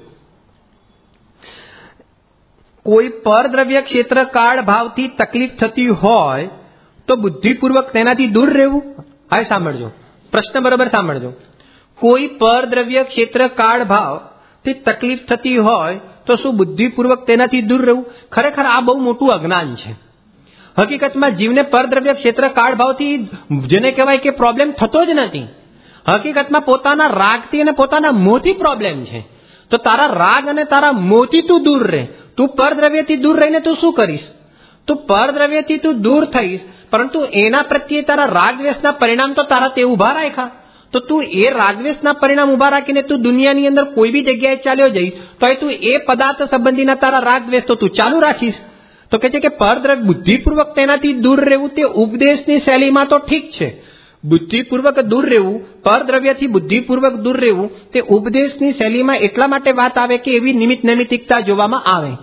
S1: કોઈ પરદ્રવ્ય ક્ષેત્ર કાળ ભાવથી તકલીફ થતી હોય તો બુદ્ધિપૂર્વક તેનાથી દૂર રહેવું. હા, સાંભળજો, પ્રશ્ન બરોબર સાંભળજો. કોઈ પરદ્રવ્ય ક્ષેત્ર કાળ ભાવથી તકલીફ થતી હોય તો શું બુદ્ધિપૂર્વક તેનાથી દૂર રહેવું? ખરેખર આ બહુ મોટું અજ્ઞાન છે. હકીકતમાં જીવને પરદ્રવ્ય ક્ષેત્ર કાળ ભાવથી જેને કહેવાય કે પ્રોબ્લેમ થતો જ નથી. હકીકતમાં પોતાના રાગથી અને પોતાના મોહથી પ્રોબ્લેમ છે. તો તારા રાગ અને તારા મોહથી તું દૂર રહે. તું પરદ્રવ્યથી દૂર રહીને તું શું કરીશ? તું પરદ્રવ્યથી તું દૂર થઈશ, પરંતુ એના પ્રત્યે તારા રાગદ્વેષના પરિણામ તો તારા તે ઉભા રાખ્યા. તો તું એ રાગદ્વેષના પરિણામ ઉભા રાખીને તું દુનિયાની અંદર કોઈ બી જગ્યાએ ચાલ્યો જઈશ તો એ તું એ પદાર્થ સંબંધીના તારા રાગદ્વેષ તો તું ચાલુ રાખીશ. તો કે છે કે પરદ્રવ્ય બુદ્ધિપૂર્વક તેનાથી દૂર રહેવું તે ઉપદેશની શૈલીમાં તો ઠીક છે. બુદ્ધિપૂર્વક દૂર રહેવું, પરદ્રવ્યથી બુદ્ધિપૂર્વક દૂર રહેવું તે ઉપદેશની શૈલીમાં એટલા માટે વાત આવે કે એવી નિમિત્ત નૈમિતિકતા જોવામાં આવે.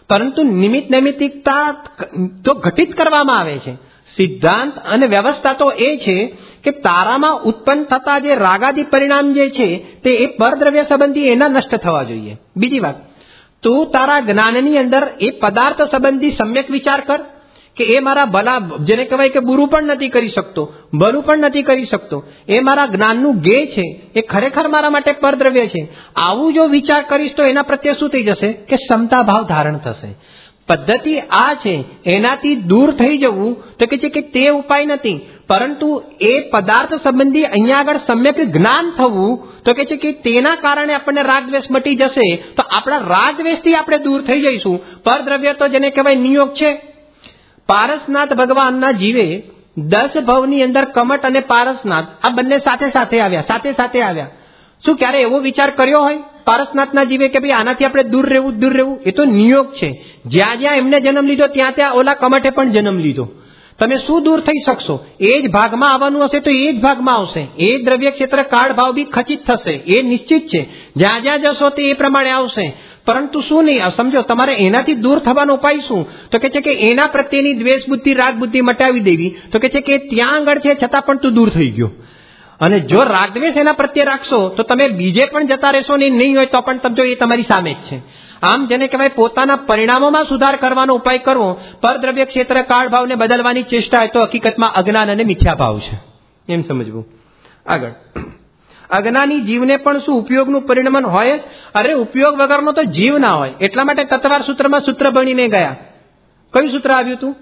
S1: પરંતુ નિમિત્ત નૈમિત્તિકતા તો ઘટિત કરવામાં આવે છે. સિદ્ધાંત અને વ્યવસ્થા તો એ છે કે તારામાં ઉત્પન્ન થતા જે રાગાદી પરિણામ જે છે તે એ પરદ્રવ્ય સંબંધી એના નષ્ટ થવા જોઈએ. બીજી વાત, તું તારા જ્ઞાનની અંદર એ પદાર્થ સંબંધી સમ્યક વિચાર કર કે એ મારા ભલા, જેને કહેવાય કે બુરું પણ નથી કરી શકતો, ભલું પણ નથી કરી શકતો, એ મારા જ્ઞાનનું ગે છે, એ ખરેખર મારા માટે પરદ્રવ્ય છે. આવું જો વિચાર કરીશ તો એના પ્રત્યે શું થઈ જશે કે ક્ષમતા ભાવ ધારણ થશે. પદ્ધતિ આ છે. એનાથી દૂર થઈ જવું તો કે છે કે તે ઉપાય નથી, પરંતુ એ પદાર્થ સંબંધી અહીંયા આગળ સમ્યક જ્ઞાન થવું તો કે છે કે તેના કારણે આપણને રાગદ્વેષ મટી જશે. તો આપણા રાગદ્વેષથી આપણે દૂર થઈ જઈશું. પરદ્રવ્ય તો જેને કહેવાય નિયોગ છે. પારસનાથ ભગવાનના જીવે દસ ભવની અંદર કમટ અને પારસનાથ આ બંને સાથે સાથે આવ્યા, સાથે સાથે આવ્યા. શું ક્યારે એવો વિચાર કર્યો હોય પારસનાથના જીવે કે ભાઈ આનાથી આપણે દૂર રહેવું, દૂર રહેવું? એ તો નિયોગ છે. જ્યાં જ્યાં એમને જન્મ લીધો ત્યાં ત્યાં ઓલા કમઠે પણ જન્મ લીધો. તમે શું દૂર થઈ શકશો? એ જ ભાગમાં આવવાનું હશે તો એ જ ભાગમાં આવશે. એ દ્રવ્ય ક્ષેત્ર કાળ ભાવ બી ખચિત થશે, એ નિશ્ચિત છે. જ્યાં જ્યાં જશો તે એ પ્રમાણે આવશે. પરંતુ શું નહીં, સમજો, તમારે એનાથી દૂર થવાનો ઉપાય શું? તો કે છે કે એના પ્રત્યેની દ્વેષ બુદ્ધિ, રાગ બુદ્ધિ મટાવી દેવી. તો કે છે કે ત્યાં આગળ છે છતાં પણ તું દૂર થઈ ગયો. અને જો રાગદ્વેષ એના પ્રત્યે રાખશો તો તમે બીજે પણ જતા રહેશો ને નહીં હોય તો પણ સમજો એ તમારી સામે જ છે. આમ જેને કહેવાય પોતાના પરિણામોમાં સુધાર કરવાનો ઉપાય કરવો, પરદ્રવ્ય ક્ષેત્ર કાળ ભાવને બદલવાની ચેષ્ટા હોય તો હકીકતમાં અજ્ઞાન અને મિથ્યા ભાવ છે, એમ સમજવું. આગળ, અજ્ઞાની જીવને પણ શું ઉપયોગનું પરિણામ હોય જ? અરે ઉપયોગ વગરનો તો જીવ ના હોય. એટલા માટે તત્વાર સૂત્રમાં સૂત્ર ભણીને ગયા. કયું સૂત્ર આવ્યું હતું?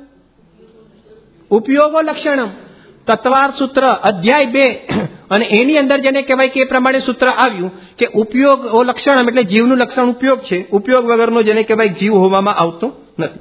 S1: ઉપયોગો લક્ષણમ. તત્વાર સૂત્ર અધ્યાય બે અને એની અંદર જેને કહેવાય કે એ પ્રમાણે સૂત્ર આવ્યું કે ઉપયોગ લક્ષણ એટલે જીવનું લક્ષણ ઉપયોગ છે. ઉપયોગ વગરનો જેને કહેવાય જીવ હોવામાં આવતો નથી.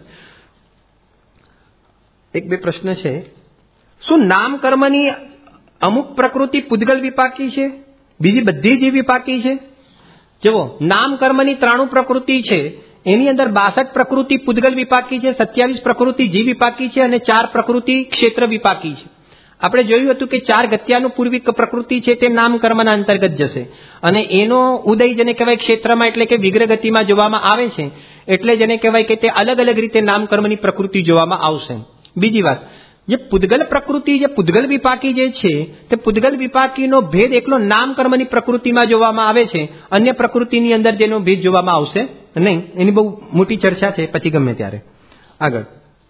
S1: એક બે પ્રશ્ન છે. શું નામ કર્મની અમુક પ્રકૃતિ પૂદગલ વિપાકી છે, બીજી બધી જીવ વિપાકી છે? જુઓ, નામ કર્મની ત્રાણું પ્રકૃતિ છે, એની અંદર બાસઠ પ્રકૃતિ પૂદગલ વિપાકી છે, સત્યાવીસ પ્રકૃતિ જીવ વિપાકી છે અને ચાર પ્રકૃતિ ક્ષેત્ર વિપાકી છે. આપણે જોયું હતું કે ચાર ગત્યાનું પૂર્વિક પ્રકૃતિ છે તે નામ કર્મના અંતર્ગત જશે અને એનો ઉદય જેને કહેવાય ક્ષેત્રમાં એટલે કે વિગ્રહ ગતિમાં જોવામાં આવે છે. એટલે જેને કહેવાય કે તે અલગ અલગ રીતે નામ કર્મની પ્રકૃતિ જોવામાં આવશે. બીજી વાત, જે પૂદગલ પ્રકૃતિ, જે પૂદગલ વિપાકી જે છે તે પૂદગલ વિપાકીનો ભેદ એકલો નામ કર્મની પ્રકૃતિમાં જોવામાં આવે છે, અન્ય પ્રકૃતિની અંદર જેનો ભેદ જોવામાં આવશે નહીં. એની બહુ મોટી ચર્ચા છે, પછી ગમે ત્યારે. આગળ,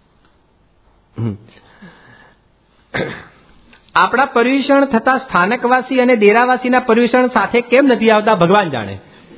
S1: આપણા પર્યુષણ થતા સ્થાનકવાસી અને ડેરાવાસીના પર્યુષણ સાથે કેમ નથી આવતા ભગવાન જાણે.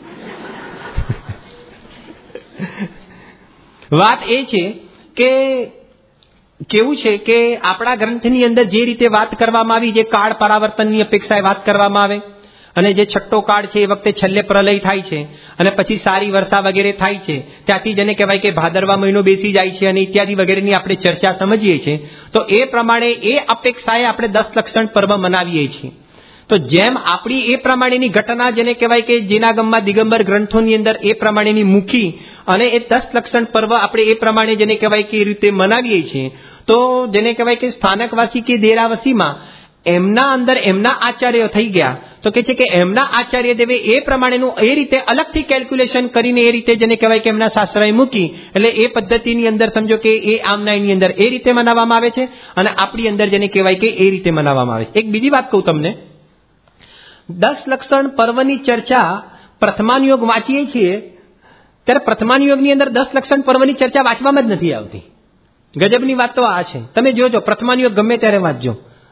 S1: વાત એ છે કે કેવું છે કે આપણા ગ્રંથની અંદર જે રીતે વાત કરવામાં આવી, જે કાળ પરાવર્તનની અપેક્ષાએ વાત કરવામાં આવે અને જે છઠ્ઠો કાળ છે એ વખતે છેલ્લે પ્રલય થાય છે અને પછી સારી વર્ષા વગેરે થાય છે, ત્યાંથી જેને કહેવાય કે ભાદરવા મહિનો બેસી જાય છે અને ઇત્યાદિ વગેરેની આપણે ચર્ચા સમજીએ છીએ. તો એ પ્રમાણે એ અપેક્ષાએ આપણે દસ લક્ષણ પર્વ મનાવીએ છીએ. તો જેમ આપણી એ પ્રમાણેની ઘટના જેને કહેવાય કે જીનાગમમાં દિગંબર ગ્રંથોની અંદર એ પ્રમાણેની મૂકી અને એ દસ લક્ષણ પર્વ આપણે એ પ્રમાણે જેને કહેવાય કે એ રીતે મનાવીએ છીએ, તો જેને કહેવાય કે સ્થાનકવાસી કે ડેરાવાસીમાં એમના અંદર એમના આચાર્યો થઈ ગયા. તો કે છે કે એમના આચાર્ય દેવે એ પ્રમાણેનું એ રીતે અલગથી કેલ્ક્યુલેશન કરીને એ રીતે જેને કહેવાય કે એમના શાસ્ત્રએ મૂકી, એટલે એ પદ્ધતિની અંદર સમજો કે એ આમના એની અંદર એ રીતે મનાવવામાં આવે છે અને આપણી અંદર જેને કહેવાય કે એ રીતે મનાવવામાં આવે છે. એક બીજી વાત કહું તમને, દસ લક્ષણ પર્વની ચર્ચા પ્રથમાનુયોગ વાંચીએ છીએ ત્યારે પ્રથમાનુયોગની અંદર દસ લક્ષણ પર્વની ચર્ચા વાંચવામાં જ નથી આવતી. ગજબની વાત તો આ છે. તમે જોજો, પ્રથમાનુયોગ ગમે ત્યારે વાંચજો.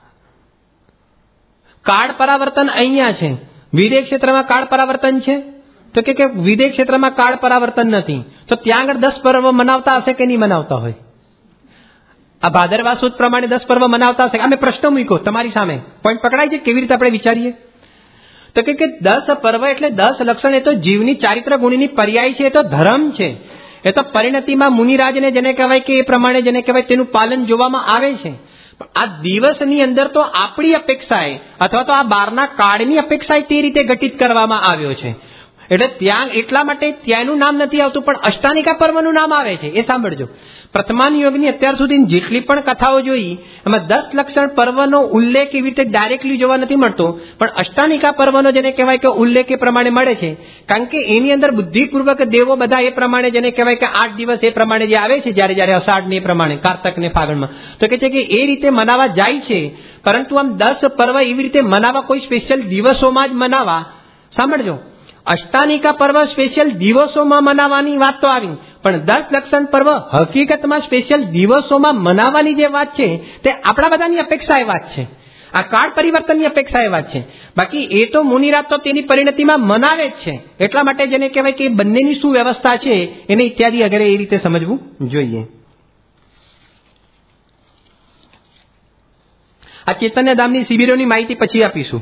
S1: કાળ પરાવર્તન અહીંયા છે, વિદેહ ક્ષેત્રમાં કાળ પરાવર્તન છે તો કે વિદેહ ક્ષેત્રમાં કાળ પરાવર્તન નથી, તો ત્યાં આગળ દસ પર્વ મનાવતા હશે કે નહીં મનાવતા હોય? આ ભાદરવા સુદ પ્રમાણે દસ પર્વ મનાવતા હશે? અમે પ્રશ્ન મૂક્યો તમારી સામે, પોઈન્ટ પકડાય છે કેવી રીતે આપણે વિચારીએ? તો કે દસ પર્વ એટલે દસ લક્ષણ, એ તો જીવની ચારિત્ર ગુણની પર્યાય છે, એ તો ધર્મ છે, એ તો પરિણતિમાં મુનિરાજને જેને કહેવાય કે એ પ્રમાણે જેને કહેવાય તેનું પાલન જોવામાં આવે છે. આ દિવસની અંદર તો આપણી અપેક્ષાએ અથવા તો આ બારના કાળની અપેક્ષાએ તે રીતે ઘટિત કરવામાં આવ્યો છે. એટલે ત્યાં એટલા માટે ત્યાંનું નામ નથી આવતું, પણ અષ્ટાનિકા પર્વનું નામ આવે છે, એ સાંભળજો. પ્રથમાન યોગની અત્યાર સુધી જેટલી પણ કથાઓ જોઈ એમાં દસ લક્ષણ પર્વનો ઉલ્લેખ એવી રીતે ડાયરેક્ટલી જોવા નથી મળતો, પણ અષ્ટાનિકા પર્વનો જેને કહેવાય કે ઉલ્લેખ એ પ્રમાણે મળે છે. કારણ કે એની અંદર બુદ્ધિપૂર્વક દેવો બધા એ પ્રમાણે જેને કહેવાય કે આઠ દિવસ એ પ્રમાણે જે આવે છે, જયારે જયારે અષાઢ ને એ પ્રમાણે કારતક ને ફાગણમાં, તો કે છે કે એ રીતે મનાવા જાય છે. પરંતુ આમ દસ પર્વ એવી રીતે મનાવા કોઈ સ્પેશિયલ દિવસોમાં જ મનાવા. સાંભળજો, અષ્ટાનિકા પર્વ સ્પેશિયલ દિવસોમાં મનાવવાની વાત તો આવી, પણ દસ લક્ષણ પર્વ હકીકતમાં સ્પેશિયલ દિવસોમાં મનાવવાની જે વાત છે તે આપણા બધાની અપેક્ષા એ વાત છે, આ કાળ પરિવર્તનની અપેક્ષા એ વાત છે. બાકી એ તો મુનિરાત તો તેની પરિણતિમાં મનાવે જ છે. એટલા માટે જેને કહેવાય કે બંનેની શું વ્યવસ્થા છે એને ઇત્યાદિ અગરે એ રીતે સમજવું જોઈએ. આ ચૈતન્ય ધામની શિબિરોની માહિતી પછી આપીશું.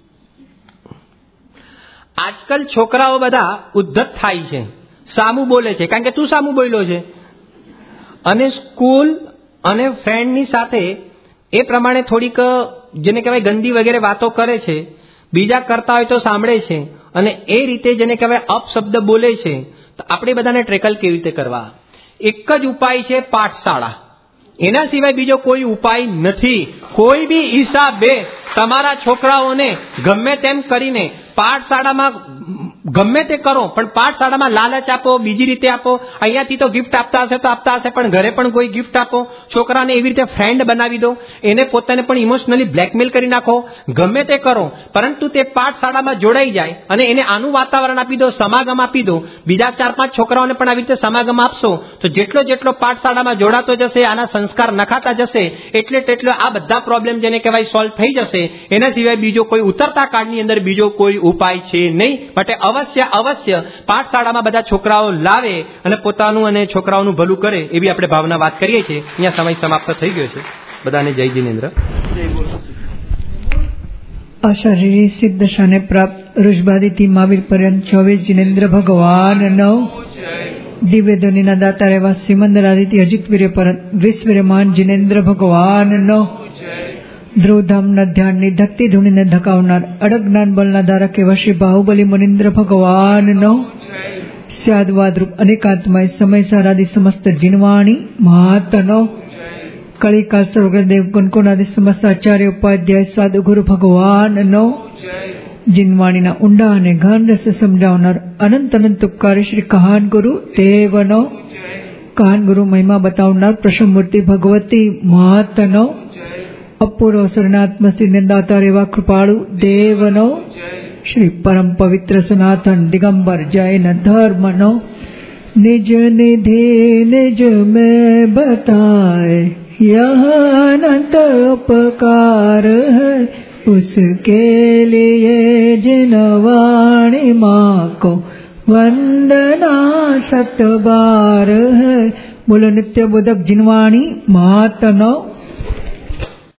S1: આજકાલ છોકરાઓ બધા ઉદ્ધત થાય છે, સામું બોલે છે, કારણ કે તું સામું બોલ્યો છે, અને સ્કૂલ અને ફ્રેન્ડની સાથે એ પ્રમાણે થોડીક જેને કહેવાય ગંદી વગેરે વાતો કરે છે, બીજા કરતા હોય તો સાંભળે છે, અને એ રીતે જેને કહેવાય અપશબ્દ બોલે છે. તો આપણે બધાને ટ્રેકલ કેવી રીતે કરવા? એક જ ઉપાય છે, પાઠશાળા. એના સિવાય બીજો કોઈ ઉપાય નથી. કોઈ બી હિસાબે તમારા છોકરાઓને ગમે તેમ કરીને પાઠશાળામાં ગમે તે કરો, પણ પાઠશાળામાં લાલચ આપો, બીજી રીતે આપો. અહીંયાથી તો ગિફ્ટ આપતા હશે તો આપતા હશે, પણ ઘરે પણ કોઈ ગિફ્ટ આપો. છોકરાને એવી રીતે ફ્રેન્ડ બનાવી દો, એને પોતાને પણ ઇમોશનલી બ્લેકમેલ કરી નાખો, ગમે તે કરો, પરંતુ તે પાઠશાળામાં જોડાઈ જાય અને એને આનું વાતાવરણ આપી દો, સમાગમ આપી દો. બીજા ચાર પાંચ છોકરાઓને પણ આવી રીતે સમાગમ આપશો તો જેટલો જેટલો પાઠશાળામાં જોડાતો જશે, આના સંસ્કાર નખાતા જશે, એટલે તેટલો આ બધા પ્રોબ્લેમ જેને કહેવાય સોલ્વ થઈ જશે. એના સિવાય બીજો કોઈ ઉતરતા કાળની અંદર બીજો કોઈ ઉપાય છે નહીં. માટે અવશ્ય અવશ્ય પાઠશાળામાં બધા છોકરાઓ લાવે અને પોતાનું અને છોકરાઓનું ભલું કરે એવી આપણે ભાવના વાત કરીએ છીએ. અહીંયા સમય સમાપ્ત થઈ ગયો છે. બધાને જય જિનેન્દ્ર.
S2: અશારીરી સિદ્ધ દશાને પ્રાપ્ત ઋષભાદિથી મહાવીર પર્યંત ચોવીસ જિનેન્દ્ર ભગવાન નવ દિવ્ય ધ્વનિના દાતા એવા સિમંદરાદિથી અજિત વીર્ય પરત વિશ્વમાન જિનેન્દ્ર ભગવાન નવ ધ્રુવધામના ધ્યાનની ધકતી ધૂણીને ધકાવનાર અડગ જ્ઞાન બળના ધારક એવા શ્રી બાહુબલી મુનિન્દ્ર ભગવાનનો સ્યાદવાદરૂપ અનેકાંતમય સમય સારાદિ સમસ્ત જીનવાણી મહાતનો કળિકા સર્વદેવ ગુણકુણાદિ સમસ્ત આચાર્ય ઉપાધ્યાય સાધુ ગુરુ ભગવાનનો જીનવાણીના ઊંડા અને ઘન રસ સમજાવનાર અનંત અનંત ઉપકારી શ્રી કહાન ગુરુ દેવનો કહાન ગુરુ મહિમા બતાવનાર પ્રસમમૂર્તિ ભગવતી મહાતનો અપૂર્વ શરણાત્મ શ્રી દાતાર એવા કૃપાળુ દેવનો શ્રી પરમ પવિત્ર સનાતન દિગંબર જૈન ધર્મનો નિજ નિધિ નિજ મેં બતાए यह अनंत उपकार है उसके लिए जिनवाणी माँ को वंदना सत बार है. बोलो नित्य बोधक जिनवाणी मातनो